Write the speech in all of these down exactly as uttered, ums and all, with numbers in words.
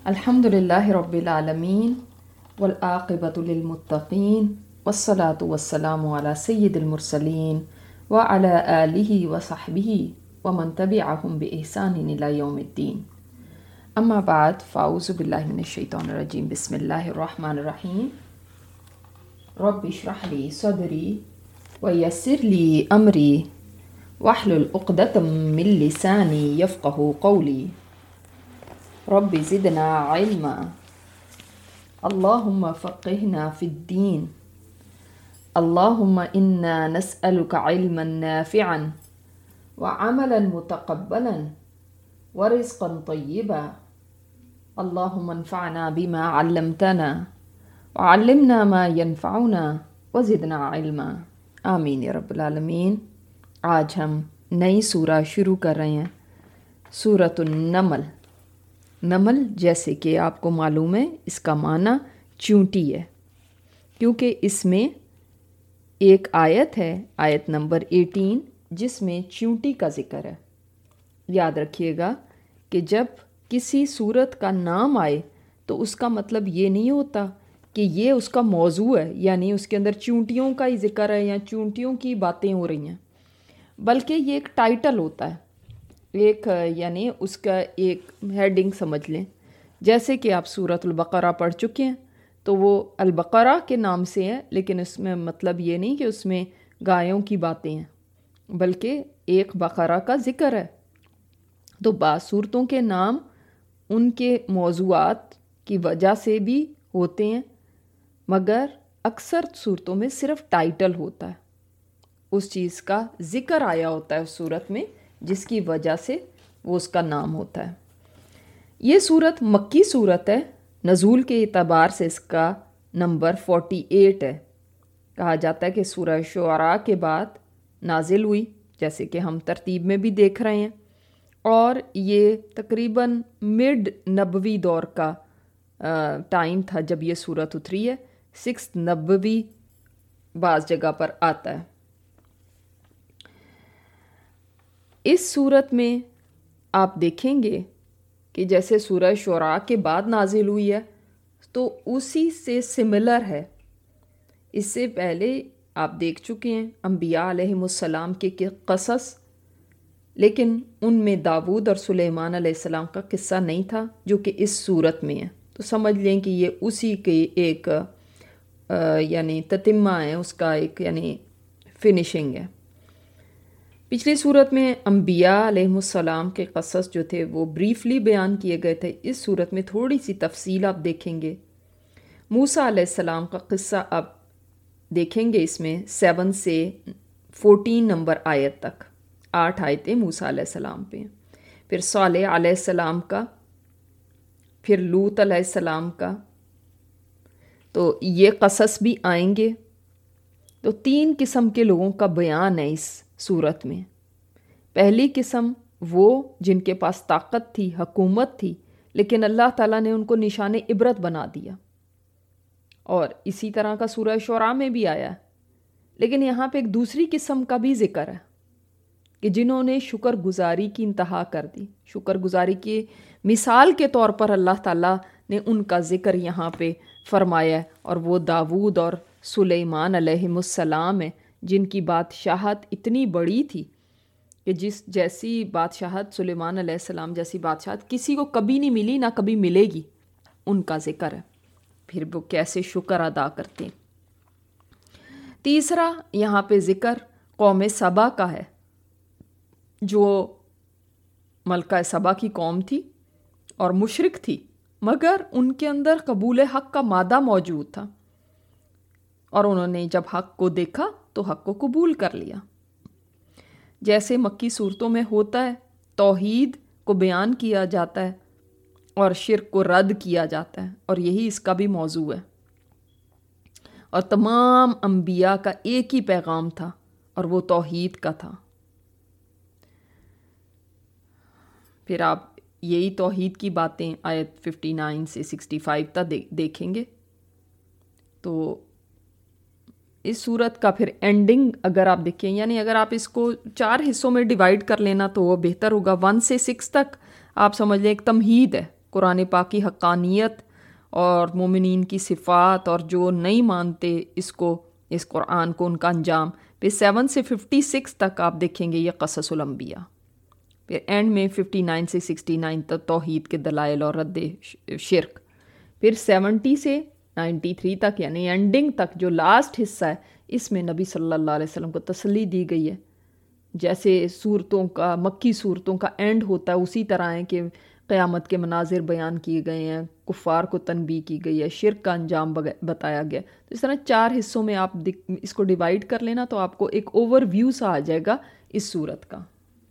الحمد للہ رب العالمین والعاقبۃ للمتقین والصلاة والسلام علی سید المرسلین وعلی آلہ وصحبہ ومن تبعہم بإحسان الی یوم الدین. اما بعد فاعوذ باللہ من الشیطان الرجیم. بسم اللہ الرحمن الرحیم. رب اشرح لی صدری ویسر لی امری واحلل عقدۃ من لسانی یفقہوا قولی. رب زدنا علما اللہم فقہنا فی الدین اللہم انا نسألک علما نافعا وعملا متقبلا ورزقا طیبا. اللہم انفعنا بما علمتنا وعلمنا ما ينفعنا وزدنا علما. آمین یا رب العالمین. آج ہم نئی سورہ شروع کر رہے ہیں، سورۃ النمل. نمل جیسے کہ آپ کو معلوم ہے اس کا معنی چونٹی ہے، کیونکہ اس میں ایک آیت ہے، آیت نمبر اٹھارہ، جس میں چونٹی کا ذکر ہے. یاد رکھیے گا کہ جب کسی صورت کا نام آئے تو اس کا مطلب یہ نہیں ہوتا کہ یہ اس کا موضوع ہے، یعنی اس کے اندر چونٹیوں کا ہی ذکر ہے یا چونٹیوں کی باتیں ہو رہی ہیں، بلکہ یہ ایک ٹائٹل ہوتا ہے، ایک یعنی اس کا ایک ہیڈنگ سمجھ لیں. جیسے کہ آپ سورۃ البقرہ پڑھ چکے ہیں تو وہ البقرہ کے نام سے ہے، لیکن اس میں مطلب یہ نہیں کہ اس میں گایوں کی باتیں ہیں، بلکہ ایک بقرہ کا ذکر ہے. تو بعض صورتوں کے نام ان کے موضوعات کی وجہ سے بھی ہوتے ہیں، مگر اکثر صورتوں میں صرف ٹائٹل ہوتا ہے، اس چیز کا ذکر آیا ہوتا ہے اس صورت میں جس کی وجہ سے وہ اس کا نام ہوتا ہے. یہ صورت مکی صورت ہے، نزول کے اعتبار سے اس کا نمبر اڑتالیس ہے. کہا جاتا ہے کہ سورہ شعراء کے بعد نازل ہوئی، جیسے کہ ہم ترتیب میں بھی دیکھ رہے ہیں، اور یہ تقریباً مڈ نبوی دور کا ٹائم تھا جب یہ صورت اتری ہے. سکس نبوی بعض جگہ پر آتا ہے. اس صورت میں آپ دیکھیں گے کہ جیسے سورہ شعراء کے بعد نازل ہوئی ہے تو اسی سے سملر ہے. اس سے پہلے آپ دیکھ چکے ہیں انبیاء علیہم السلام کے قصص، لیکن ان میں داود اور سلیمان علیہ السلام کا قصہ نہیں تھا جو کہ اس صورت میں ہے. تو سمجھ لیں کہ یہ اسی کے ایک یعنی تتمہ ہے، اس کا ایک یعنی فنشنگ ہے. پچھلی صورت میں انبیاء علیہم السلام کے قصص جو تھے وہ بریفلی بیان کیے گئے تھے. اس صورت میں تھوڑی سی تفصیل آپ دیکھیں گے. موسیٰ علیہ السلام کا قصہ آپ دیکھیں گے، اس میں سیون سے فورٹین نمبر آیت تک آٹھ آیتیں موسیٰ علیہ السلام پہ. پھر صالح علیہ السلام کا، پھر لوط علیہ السلام کا، تو یہ قصص بھی آئیں گے. تو تین قسم کے لوگوں کا بیان ہے اس صورت میں. پہلی قسم وہ جن کے پاس طاقت تھی، حکومت تھی، لیکن اللہ تعالیٰ نے ان کو نشان عبرت بنا دیا، اور اسی طرح کا سورہ شعراء میں بھی آیا ہے. لیکن یہاں پہ ایک دوسری قسم کا بھی ذکر ہے کہ جنہوں نے شکر گزاری کی انتہا کر دی. شکر گزاری کی مثال کے طور پر اللہ تعالیٰ نے ان کا ذکر یہاں پہ فرمایا ہے، اور وہ داود اور سلیمان علیہم السلام ہیں جن کی بادشاہت اتنی بڑی تھی کہ جس جیسی بادشاہت سلیمان علیہ السلام جیسی بادشاہت کسی کو کبھی نہیں ملی، نہ کبھی ملے گی. ان کا ذکر ہے، پھر وہ کیسے شکر ادا کرتے ہیں. تیسرا یہاں پہ ذکر قوم سبا کا ہے، جو ملکہ سبا کی قوم تھی اور مشرک تھی، مگر ان کے اندر قبول حق کا مادہ موجود تھا، اور انہوں نے جب حق کو دیکھا تو حق کو قبول کر لیا. جیسے مکی صورتوں میں ہوتا ہے، توحید کو بیان کیا جاتا ہے اور شرک کو رد کیا جاتا ہے، اور یہی اس کا بھی موضوع ہے. اور تمام انبیاء کا ایک ہی پیغام تھا، اور وہ توحید کا تھا. پھر آپ یہی توحید کی باتیں آیت ففٹی نائن سے سکسٹی فائیو تک دیکھیں گے. تو اس صورت کا پھر اینڈنگ اگر آپ دیکھیں، یعنی اگر آپ اس کو چار حصوں میں ڈیوائیڈ کر لینا تو وہ بہتر ہوگا. ون سے سکس تک آپ سمجھ لیں ایک تمہید ہے قرآن پاک کی حقانیت اور مومنین کی صفات، اور جو نہیں مانتے اس کو، اس قرآن کو، ان کا انجام۔ پھر سیون سے ففٹی سکس تک آپ دیکھیں گے یہ قصص الانبیاء، پھر اینڈ میں ففٹی نائن سے سکسٹی نائن تک توحید کے دلائل اور رد شرک، پھر سیونٹی سے نائنٹی تھری تک یعنی اینڈنگ تک جو لاسٹ حصہ ہے، اس میں نبی صلی اللہ علیہ وسلم کو تسلی دی گئی ہے۔ جیسے صورتوں کا، مکی صورتوں کا اینڈ ہوتا ہے، اسی طرح ہے کہ قیامت کے مناظر بیان کیے گئے ہیں، کفار کو تنبیہ کی گئی ہے، شرک کا انجام بتایا گیا۔ تو اس طرح چار حصوں میں آپ اس کو ڈیوائیڈ کر لینا تو آپ کو ایک اوور ویو سا آ جائے گا اس صورت کا۔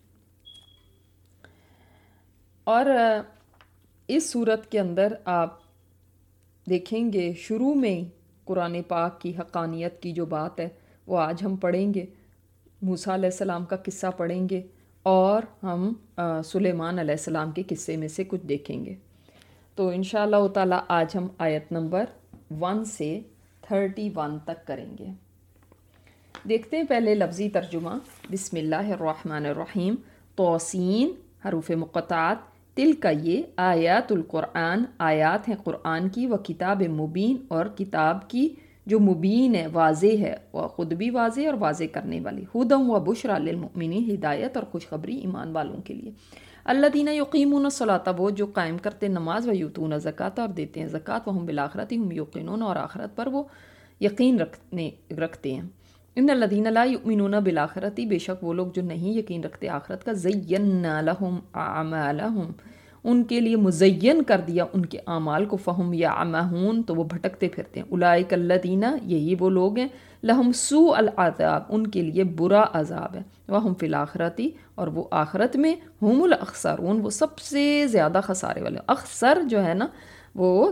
اور اس صورت کے اندر آپ دیکھیں گے شروع میں قرآن پاک کی حقانیت کی جو بات ہے وہ آج ہم پڑھیں گے، موسیٰ علیہ السلام کا قصہ پڑھیں گے، اور ہم سلیمان علیہ السلام کے قصے میں سے کچھ دیکھیں گے۔ تو انشاءاللہ تعالیٰ آج ہم آیت نمبر ون سے تھرٹی ون تک کریں گے۔ دیکھتے ہیں پہلے لفظی ترجمہ۔ بسم اللہ الرحمن الرحیم۔ توسین حروف مقطعات، تل کا یہ آیات القرآن، آیات ہیں قرآن کی، و کتاب مبین، اور کتاب کی جو مبین ہے، واضح ہے، وہ خود بھی واضح اور واضح کرنے والی، ہدی و بشریٰ للمؤمنین، ہدایت اور خوشخبری ایمان والوں کے لیے۔ الذین یقیمون الصلاۃ، وہ جو قائم کرتے نماز، و یؤتون الزکوٰۃ، اور دیتے ہیں زکوٰۃ، وہم بالآخرۃ ہم یوقنون، اور آخرت پر وہ یقین رکھنے رکھتے ہیں۔ ان الذین لا یؤمنون بالآخرۃ، بے شک وہ لوگ جو نہیں یقین رکھتے آخرت کا، زینا لہم اعمالہم، ان کے لیے مزین کر دیا ان کے اعمال کو، فہم یعمہون، تو وہ بھٹکتے پھرتے ہیں۔ اولئک الذین، یہی وہ لوگ ہیں، لہم سوء العذاب، ان کے لیے برا عذاب ہے، وہم فی الآخرۃ، اور وہ آخرت میں، ہم الاخسرون، وہ سب سے زیادہ خسارے والے۔ اخسر جو ہے نا وہ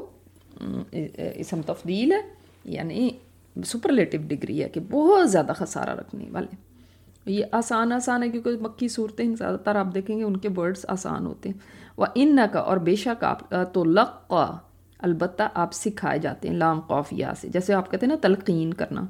اسم تفضیل ہے، یعنی سپرلیٹو ڈگری ہے کہ بہت زیادہ خسارہ رکھنے والے۔ یہ آسان آسان ہے کیونکہ مکی صورتیں زیادہ تر آپ دیکھیں گے ان کے ورڈز آسان ہوتے ہیں۔ وَإِنَّكَ، اور بے شک آپ تو لقا، البتہ آپ سکھائے جاتے ہیں، لام قاف یا سے، جیسے آپ کہتے ہیں نا تلقین کرنا،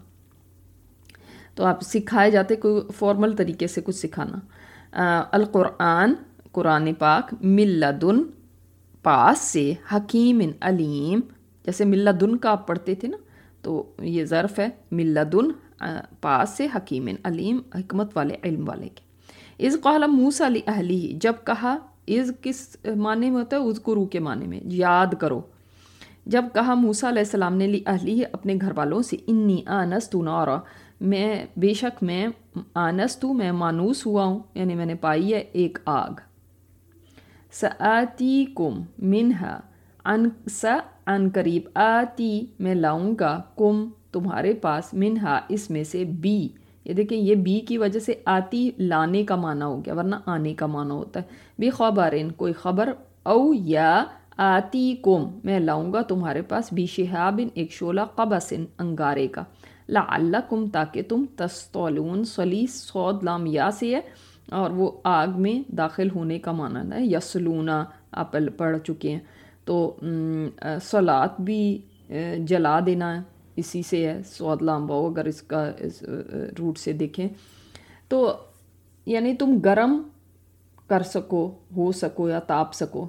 تو آپ سکھائے جاتے، کوئی فارمل طریقے سے کچھ سکھانا۔ القرآن، قرآن پاک، من لدن، پاس سے، حکیم علیم، جیسے من لدن کا آپ پڑھتے تھے نا، تو یہ ظرف ہے، من لدن، پاس سے، حکیم علیم، حکمت والے، علم والے کے۔ اذ قال موسیٰ لأہلہ، جب کہا، اذ کس معنی میں ہوتا ہے؟ اذکروا کے معنی میں، یاد کرو۔ جب کہا موسیٰ علیہ السلام نے لأہلہ، اپنے گھر والوں سے، انی آنست نارا، میں بے شک میں آنست، میں مانوس ہوا ہوں، یعنی میں نے پائی ہے ایک آگ۔ سآتیکم منہا، ان سا ان قریب، آتی میں لاؤں گا، کم تمہارے پاس، منہا اس میں سے، بی، یہ دیکھیں یہ بی کی وجہ سے آتی لانے کا معنی ہو گیا، ورنہ آنے کا معنی ہوتا ہے، بی خبرن، کوئی خبر، او یا آتی کم میں لاؤں گا تمہارے پاس، بی شہابن ایک شعلہ، قبسن انگارے کا، لعلکم تاکہ تم، تسطلون، صلی صاد لام یا سے ہے، اور وہ آگ میں داخل ہونے کا معنی ہے، یسلونا آپ پڑھ چکے ہیں، تو صلات بھی جلا دینا ہے، اسی سے ہے، صاد لام واو، اگر اس کا اس روٹ سے دیکھیں تو یعنی تم گرم کر سکو، ہو سکو یا تاپ سکو۔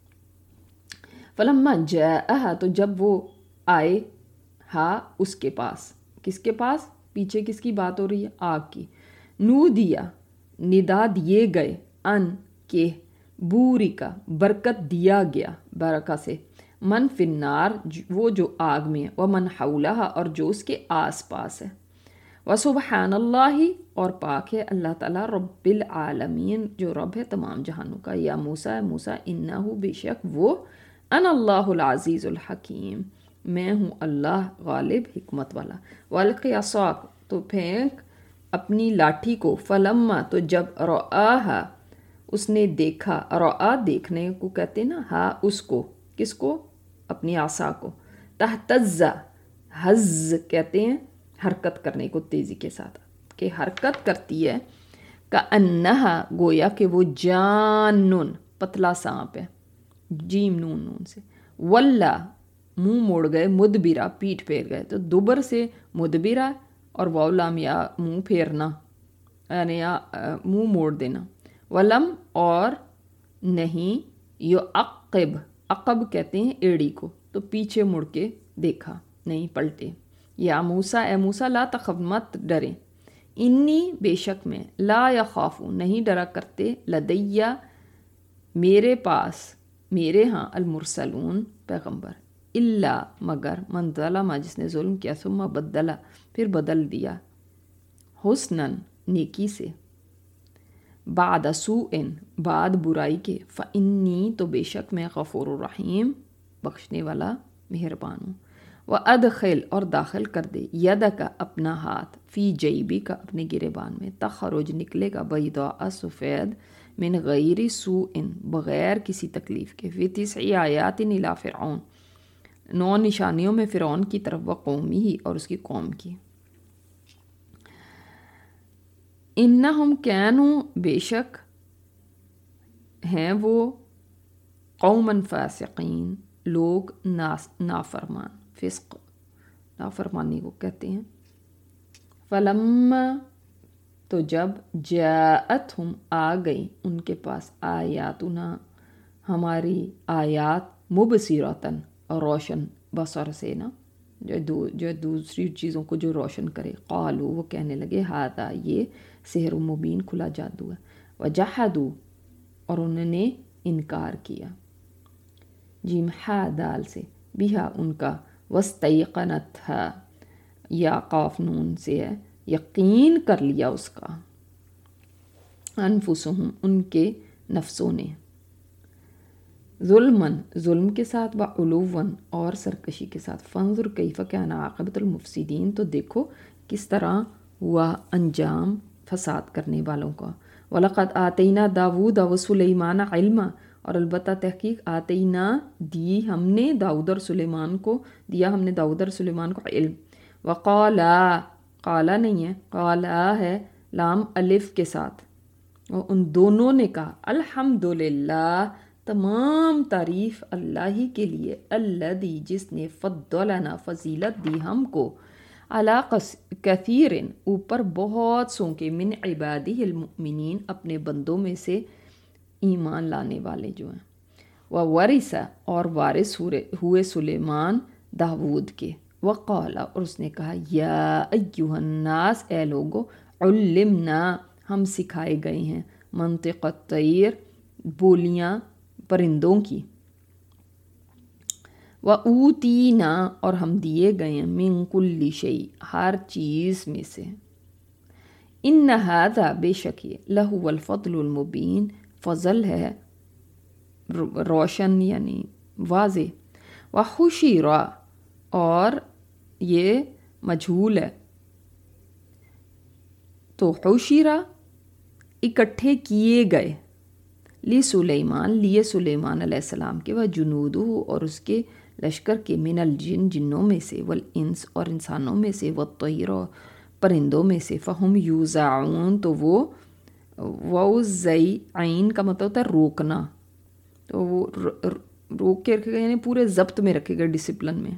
فلما جاءہا، تو جب وہ آئے، ہاں اس کے پاس، کس کے پاس؟ پیچھے کس کی بات ہو رہی ہے؟ آگ کی۔ نو دیا، ندا دیے گئے، ان کے، بوری کا برکت دیا گیا، برکہ سے، من فی النار وہ جو آگ میں ہے، ومن حولہا اور جو اس کے آس پاس ہے، وسبحان اللہ اور پاک ہے اللہ تعالیٰ، رب العالمین جو رب ہے تمام جہانوں کا، یا موسیٰ موسیٰ انہو بے شک وہ، انا اللہ العزیز الحکیم میں ہوں اللہ غالب حکمت والا، والقی عصاک تو پھینک اپنی لاٹھی کو، فلما تو جب رآہا اس نے دیکھا، رآ دیکھنے کو کہتے نا، ہاں اس کو، کس کو؟ اپنی عصا کو، تہتز، حز کہتے ہیں حرکت کرنے کو تیزی کے ساتھ، کہ حرکت کرتی ہے، کأنہا گویا کہ وہ جانن پتلا سانپ ہے، جیم نون نون سے، ولا منہ موڑ گئے، مدبرہ پیٹھ پھیر گئے، تو دبر سے مدبرہ اور واو لام یا منہ پھیرنا، یعنی یا منہ موڑ دینا، ولم اور نہیں، یعقب عقب کہتے ہیں ایڑی کو، تو پیچھے مڑ کے دیکھا، نہیں پلٹے۔ یا موسیٰ، اے موسیٰ، لا تخف، مت ڈریں، انی بے شک میں، لا یخافو نہیں ڈرا کرتے، لدیہ میرے پاس، میرے ہاں، المرسلون پیغمبر، الا مگر من ظلم جس نے ظلم کیا، ثم بدلا پھر بدل دیا، حسناً نیکی سے، بعد سوء بعد برائی کے، فانی تو بے شک میں غفور الرحیم بخشنے والا مہربان ہوں۔ وَأَدْخِلْ اور داخل کر دے، یدک اپنا ہاتھ، فی جیبی کا اپنے گریبان میں، تخرج نکلے گا، بیضاء سفید، من غیر سوء بغیر کسی تکلیف کے، فی تسع آیات الی فرعون نو نشانیوں میں فرعون کی طرف، وقومی ہی اور اس کی قوم کی۔ انہم کینوا بے شک ہیں وہ، قوماً فاسقین لوگ نافرمان، فسق نافرمانی کو کہتے ہیں۔ فلما تو جب جاءتہم آ گئی ان کے پاس، آیاتنا ہماری آیات، مبصراتن روشن بصر سے نا، جو دو جو دوسری چیزوں کو جو روشن کرے، قالو وہ کہنے لگے، ہذا یہ سحر مبین کھلا جادو ہے، وجحدوا اور انہوں نے انکار کیا، جیم ہا دال سے، بیہا ان کا، واستیقنتھا یا قاف نون سے ہے، یقین کر لیا اس کا، انفسہم ان کے نفسوں نے، ظلماً ظلم کے ساتھ، وعلواً اور سرکشی کے ساتھ، فانظر کیف کان عاقبۃ المفسدین تو دیکھو کس طرح ہوا انجام فساد کرنے والوں کا۔ وَلَقَدْ آتَيْنَا دَاوُودَ وَسُلَيْمَانَ عِلْمًا اور البتہ تحقیق، آتینا دی ہم نے، داؤد اور سلیمان کو دیا ہم نے، داؤد اور سلیمان کو علم، وقالا قالا نہیں ہے، قالا ہے لام الف کے ساتھ، اور ان دونوں نے کہا، الحمدللہ تمام تعریف اللہ ہی کے لیے، الذی جس نے، فضلنا فضیلت دی ہم کو، علی کثیر اوپر بہت سوں کے، من عبادہ المؤمنین اپنے بندوں میں سے ایمان لانے والے جو ہیں، وورث اور وارث ہوئے سلیمان داود کے، وقال اور اس نے کہا، یا ایہا الناس اے لوگو، علمنا ہم سکھائے گئے ہیں، منطق الطیر بولیاں پرندوں کی، وَأُوتِینَا اور ہم دیے گئے ہیں، مِن کُلِّ شَیْءٍ ہر چیز میں سے، اِنَّ ہَذَا بے شک یہ، لَہُوَ الْفَضْلُ الْمُبِین فضل ہے روشن یعنی واضح، وَحُشِرَ اور یہ مجہول ہے، تو حشرہ اکٹھے کیے گئے، لی سلیمان لیے سلیمان علیہ السلام کے، وہ جنودہ اور اس کے لشکر کے، من الجن جنوں میں سے، والانس اور انسانوں میں سے، والطیر پرندوں میں سے، فہم یوزعون تو وہ ووزعی عین کا مطلب ہوتا ہے روکنا، تو وہ روک کے رکھے گئے یعنی پورے ضبط میں رکھے گئے، ڈسپلن میں،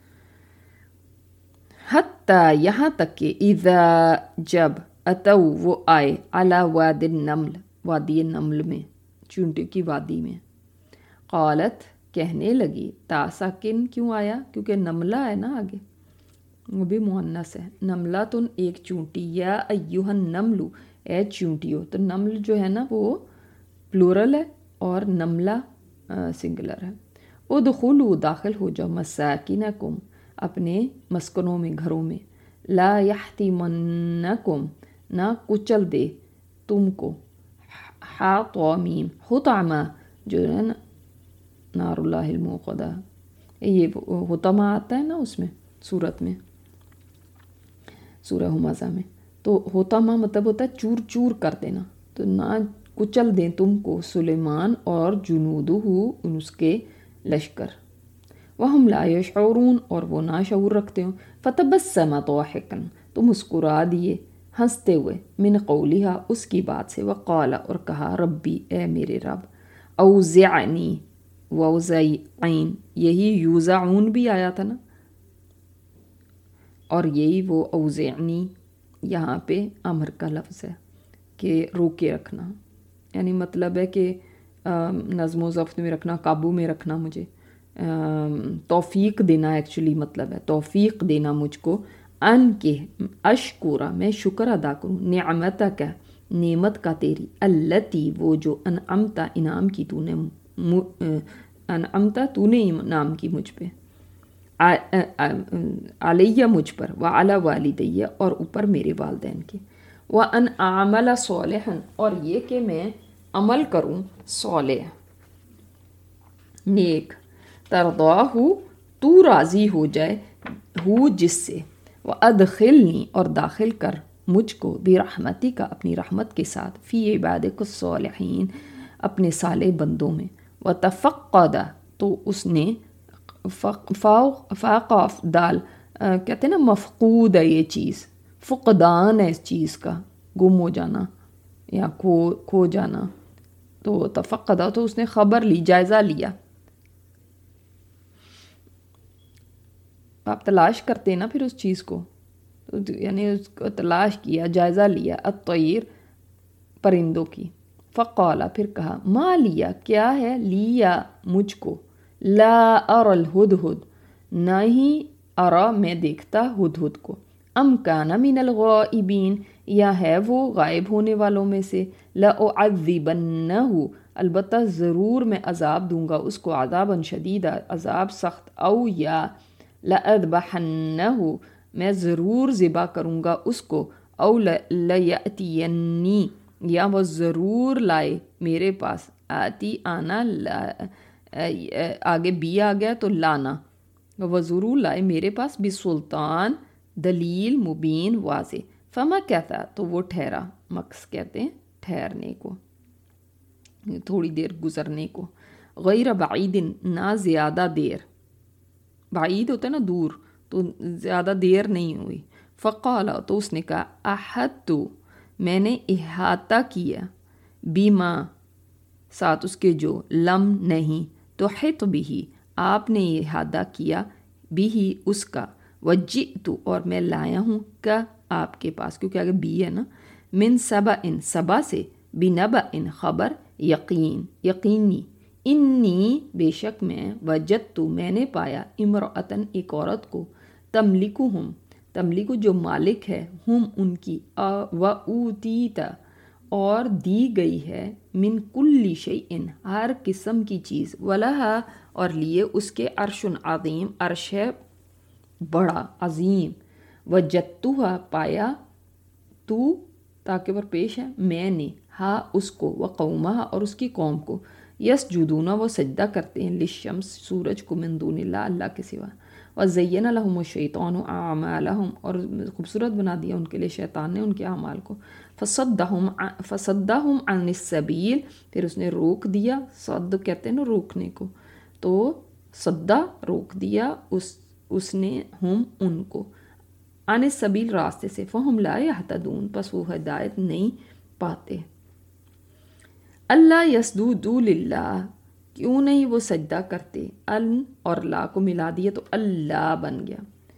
حتیٰ یہاں تک کہ اذا جب اتو وہ آئے، علی واد النمل وادی نمل میں، چونٹی کی وادی میں، قالت کہنے لگی، تا ساکن کیوں آیا، کیونکہ نملہ ہے نا آگے، وہ بھی مؤنث ہے، نملہ تن ایک چونٹی، یا ایہا النمل اے چونٹیو، تو نمل جو ہے نا وہ پلورل ہے اور نملہ سنگلر ہے، ادخلوا داخل ہو جاؤ، مساکنکم اپنے مسکنوں میں، گھروں میں، لا یحطمنکم نہ کچل دے تم کو، حاطمیم حطمہ جو ہے نا نار اللہ الموقدہ، یہ حطمہ آتا ہے نا اس میں سورت میں، سورہ ہمزہ میں، تو حطمہ مطلب ہوتا ہے چور چور کر دینا، تو نہ کچل دیں تم کو سلیمان اور جنودہ ان اس کے لشکر، وہم لا یشعرون اور وہ نہ شعور رکھتے ہوں، فتبسم ضاحکا تو مسکرا دیے ہنستے ہوئے، من قولہا اس کی بات سے، وقال اور کہا، ربی اے میرے رب، اوزعنی ووزعی عین یہی یوزعون بھی آیا تھا نا، اور یہی وہ اوزعنی یہاں پہ امر کا لفظ ہے کہ روکے رکھنا، یعنی مطلب ہے کہ نظم و ضبط میں رکھنا، قابو میں رکھنا مجھے، توفیق دینا ایکچولی مطلب ہے توفیق دینا مجھ کو، ان کے اشکورا میں شکر ادا کروں، نعمت کا نعمت کا تیری، التی وہ جو انعمتا انعام کی تو نے انعمتا تو نے انعام کی مجھ پہ، علیہ مجھ پر، وعلی والدیہ اور اوپر میرے والدین کے، وان اعمل صالحا اور یہ کہ میں عمل کروں صالح نیک، ترضاہ تو راضی ہو جائے ہو جس سے، وادخلنی اور داخل کر مجھ کو برحمتی کا اپنی رحمت کے ساتھ، فی عبادک الصالحین اپنے صالح بندوں میں، وتفقد تو اس نے فاقاف دال کہتے ہیں نا مفقود ہے یہ چیز، فقدان ہے اس چیز کا، گم ہو جانا یا کھو کھو جانا، تو تفقدہ تو اس نے خبر لی، جائزہ لیا، آپ تلاش کرتے نا پھر اس چیز کو، یعنی اس کو تلاش کیا، جائزہ لیا، الطیر پرندوں کی، فقالا پھر کہا، ما لیا کیا ہے، لیا مجھ کو، لا ار الہدہد نہ ہی ارا میں دیکھتا ہدہد کو، ام کان من الغائبین یا ہے وہ غائب ہونے والوں میں سے، لأعذبنہ البتہ ضرور میں عذاب دوں گا اس کو، عذابا شدیدا عذاب سخت، او یا لأذبحنہ میں ضرور ذبح کروں گا اس کو، او لیأتینی یا وہ ضرور لائے میرے پاس، آتی آنا آگے بی آ گیا تو لانا، وہ ضرور لائے میرے پاس بسلطان دلیل مبین واضح، فما کہتا تو وہ ٹھہرا، مکس کہتے ہیں ٹھہرنے کو، تھوڑی دیر گزرنے کو، غیر بعید نہ زیادہ دیر، بعید ہوتا ہے نا دور، تو زیادہ دیر نہیں ہوئی، فقالا تو اس نے کہا، احدتو میں نے احاطہ کیا، بیما ساتھ اس کے جو، لم نہیں، تو حط بھی آپ نے احاطہ کیا، بھی اس کا، وجئتو اور میں لایا ہوں کا آپ کے پاس، کیونکہ آگے بی ہے نا، من سبا ان سبا سے، بنبا ان خبر، یقین یقینی، انی بے شک میں، وجدتو میں نے پایا، امرأتن ایک عورت کو، تملکہم تملک جو مالک ہے، ہم ان کی، و اوتیتا اور دی گئی ہے، من کل شیء ہر قسم کی چیز، ولہا اور لیے اس کے، عرش عظیم عرش ہے بڑا عظیم، وجدتوہا پایا، تو تاکہ پر پیش ہے میں نے، ہاں اس کو، وقومہا اور اس کی قوم کو، یسجدون وہ سجدہ کرتے ہیں، للشمس سورج کو، من دون اللہ اللہ کے سوا، وزین لہم الشیطان اعمالہم اور خوبصورت بنا دیا ان کے لیے شیطان نے ان کے اعمال کو، فصدہم فصدہم عن السبیل پھر اس نے روک دیا، صد کہتے ہیں نا روکنے کو، تو صدہ روک دیا اس اس نے ہم ان کو، عن السبیل راستے سے، فہم لا یہتدون پس وہ ہدایت نہیں پاتے، اللہ یسجدوا للہ کیوں نہیں وہ سجدہ کرتے، ان اور لا کو ملا دیا تو اللہ بن گیا،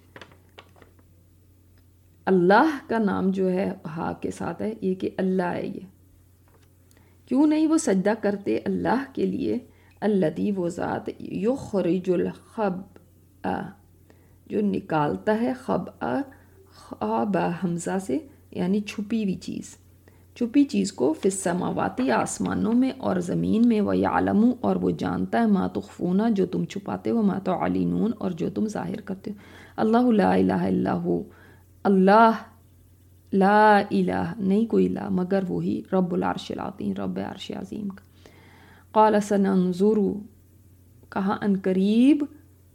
اللہ کا نام جو ہے ہا کے ساتھ ہے یہ کہ اللہ ہے، یہ کیوں نہیں وہ سجدہ کرتے اللہ کے لیے، الذی وہ ذات، یخرج الخبء جو نکالتا ہے، خبء خابہ حمزہ سے یعنی چھپی ہوئی چیز، چھپی چیز کو، فی السماواتی آسمانوں میں اور زمین میں، وَيَعْلَمُ اور وہ جانتا ہے، ما تخفون جو تم چھپاتے ہو، ما تعلنون اور جو تم ظاہر کرتے ہو، اللہ لا الہ الا ہو اللہ لا الہ نہیں کوئی الہ مگر وہی، رب العرش العظیم رب عرش عظیم کا، قال سننظر کہا ان قریب،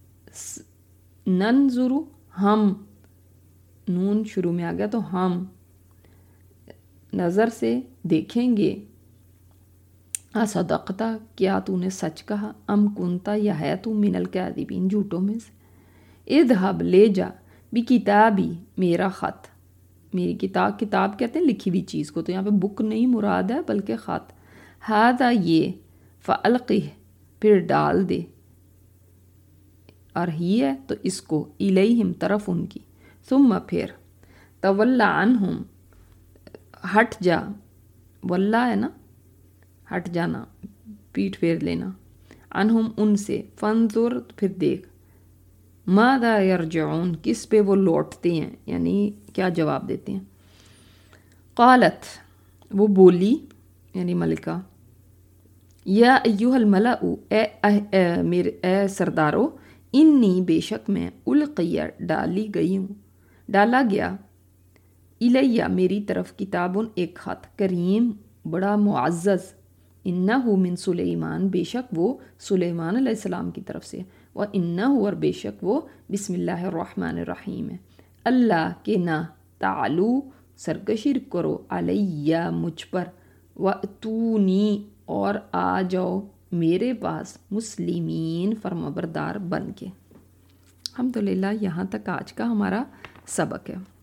ننظر ہم، نون شروع میں آ گیا تو ہم نظر سے دیکھیں گے، اصدقتا کیا تو نے سچ کہا، ام کنتا یا ہے تو من الکاذبین جھوٹوں میں سے، اذهب لے جا، بکتابی میرا خط، میری کتاب، کتاب کہتے ہیں لکھی ہوئی چیز کو، تو یہاں پہ بک نہیں مراد ہے بلکہ خط، ہذا یہ، فالقہ پھر ڈال دے، اور ہی ہے تو اس کو، الیہم طرف ان کی، ثم پھر، تولی عنہم ہٹ جا، واللہ ہے نا ہٹ جانا، پیٹھ پھیر لینا، عنہم ان سے، فانظر پھر دیکھ، ماذا یرجعون کس پہ وہ لوٹتے ہیں، یعنی کیا جواب دیتے ہیں۔ قالت وہ بولی یعنی ملکہ، یا ایہا الملأ اے, اے, اے میرے اے سردارو، انی بے شک میں، القیہ ڈالی گئی ہوں، ڈالا گیا، الیہ میری طرف، کتابن ایک خط، کریم بڑا معزز، انہ من سلیمان بے شک وہ سلیمان علیہ السلام کی طرف سے، و انہ اور بے شک وہ بسم اللہ الرحمن الرحیم ہے، اللہ کے نہ تعلو سرکشی کرو، علیہ مجھ پر، واتونی اور آ جاؤ میرے پاس، مسلمین فرمانبردار بن کے۔ الحمدللہ یہاں تک آج کا ہمارا سبق ہے۔